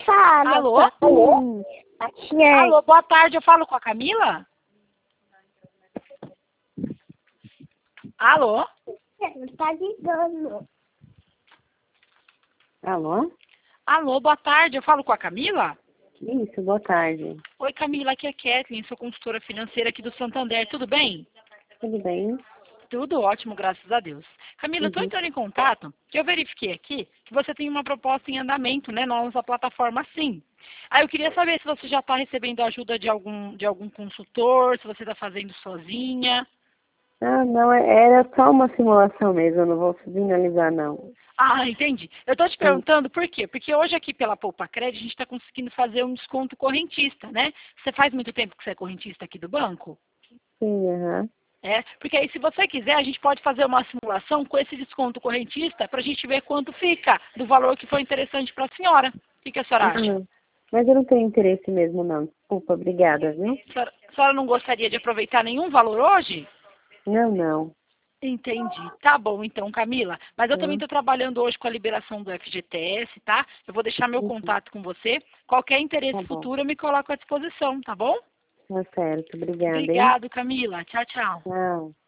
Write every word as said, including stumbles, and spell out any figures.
Fala. Alô? Alô? Alô, boa tarde, eu falo com a Camila? Alô? Não tá ligando. Alô? Alô, boa tarde, eu falo com a Camila? Isso, boa tarde. Oi, Camila, aqui é Kathleen, sou consultora financeira aqui do Santander, tudo bem? Tudo bem? Tudo ótimo, graças a Deus. Camila, eu estou Uhum. entrando em contato, que eu verifiquei aqui que você tem uma proposta em andamento, né, na nossa plataforma Sim. Aí eu queria saber se você já está recebendo ajuda de algum, de algum consultor, se você está fazendo sozinha. Ah, não, é- era só uma simulação mesmo, eu não vou finalizar, não. Ah, entendi. Eu estou te Sim, perguntando por quê? Porque hoje aqui pela Poupa Crédito a gente está conseguindo fazer um desconto correntista, né? Você faz muito tempo que você é correntista aqui do banco? sim, aham. É, porque aí se você quiser a gente pode fazer uma simulação com esse desconto correntista para a gente ver quanto fica do valor que foi interessante para a senhora. O que, que a senhora Ah, acha? não. Mas eu não tenho interesse mesmo, não. Desculpa, obrigada, viu? A senhora, a senhora não gostaria de aproveitar nenhum valor hoje? Não, não. Entendi. Tá bom, então, Camila. Mas eu também Hum, estou trabalhando hoje com a liberação do F G T S, tá? Eu vou deixar meu uhum. contato com você. Qualquer Tá interesse bom. futuro, eu me coloco à disposição, tá bom? Tá certo, obrigada, hein? Obrigado, Camila. Tchau, tchau. Tchau.